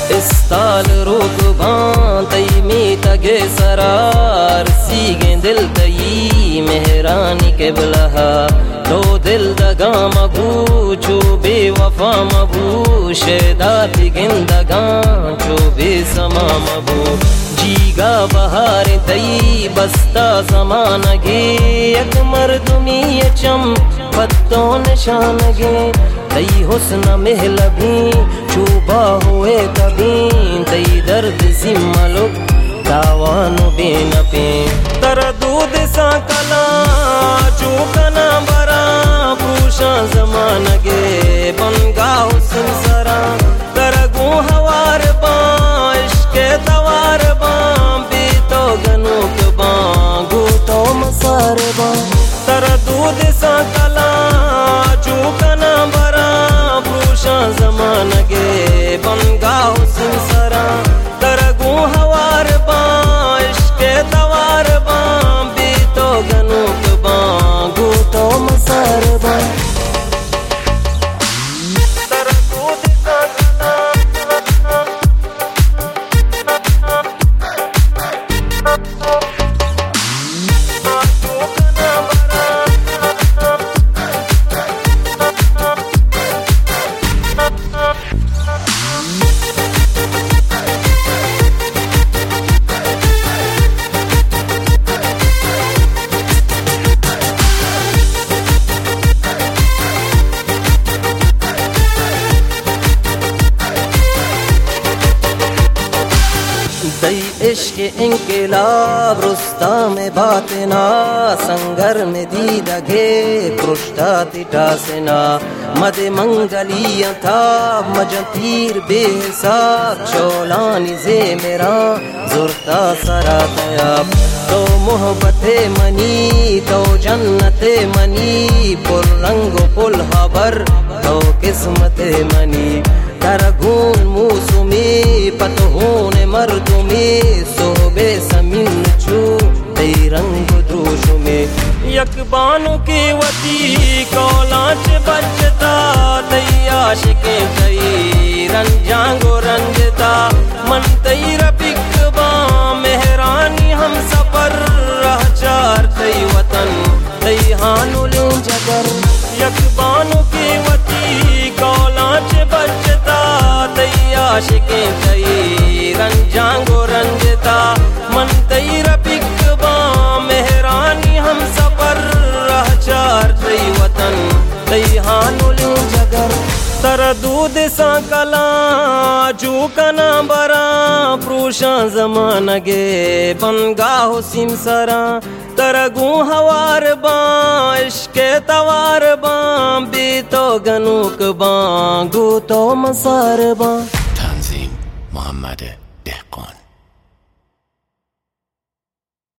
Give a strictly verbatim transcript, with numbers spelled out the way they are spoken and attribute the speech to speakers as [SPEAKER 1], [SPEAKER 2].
[SPEAKER 1] استال rock بان تي می تگه سرار Sagan دل تي مهرانی قبلها تو دل دگا مبو چو بے وفا مبو شیدا تگندگان چو بے سما مبو جیگا بہار تئی بستا زمانگے یک مردمی چم پتوں نشانگے تئی حسن محلبی چوبا ہوئے کبھی تئی درد سملک تاوانو بے نپے تردود سا کلا چوکنا برا پروشا زمانگے بنگا حسن سرا ترگو ہوار با عشق توار با بیتو گنوک با گوتو مسار با تردود سا کلا چوکنا برا پروشا زمانگے بنگا حسن سرا ترگو ہوار با عشق توار با بیتو گنوک با گوتو مسار با दई इश्क इंकलाब रुस्ता में बातना संगर में दीदगे पृष्ठा तिटासना मद मंगलिया था मजतीर बेहिसाब चौलानी जे मेरा जुर्ता सरा तयाब तो मोहब्बते मनी तो जन्नते मनी पुल रंग पुल हबर तो किस्मते मनी तरगून मूसुमी पतहून मर्दुमी सोबे समीन चू तई रंग द्रोश में यकबानु की वती कौलाच बचता तई आशिके तई रंजांगो रंजता मन तई रबिक बा मेहरानी हम सफर रहचार तई वतन तई हानुल जगर यकबानु की वती कौलाच बचता तई आशिके तई रंजांगो रंजता मन तई रबिक बा मेहरानी हम सफर रहचार तई वतन तई हानुल जगर तरदूद सा कला चूकना बरा प्रूशा जमानगे बनगा हुसिम सरा तरगू हवार बा इश्क तवार बा बीतो गनूक बा गूतो मसार बा
[SPEAKER 2] Tanzim Muhammad